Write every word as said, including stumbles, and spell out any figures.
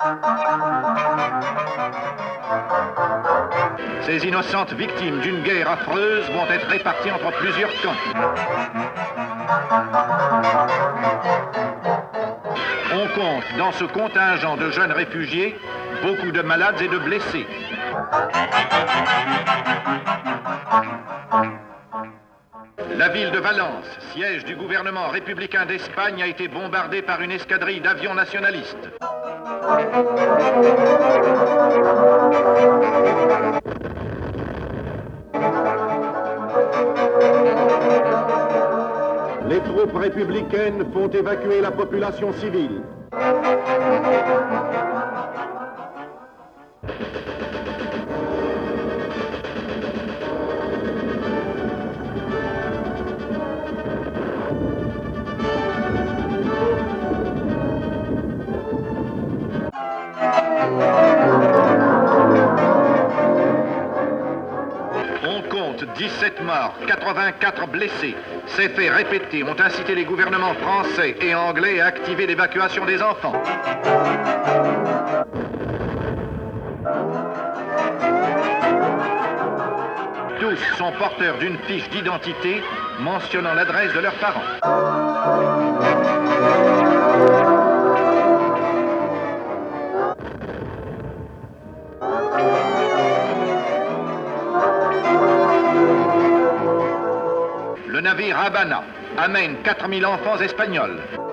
Ces innocentes victimes d'une guerre affreuse vont être réparties entre plusieurs camps. On compte dans ce contingent de jeunes réfugiés beaucoup de malades et de blessés. La ville de Valence, siège du gouvernement républicain d'Espagne, a été bombardée par une escadrille d'avions nationalistes. Les troupes républicaines font évacuer la population civile. On compte dix-sept morts, quatre-vingt-quatre blessés. Ces faits répétés ont incité les gouvernements français et anglais à activer l'évacuation des enfants. Tous sont porteurs d'une fiche d'identité mentionnant l'adresse de leurs parents. Le navire Habana amène quatre mille enfants espagnols.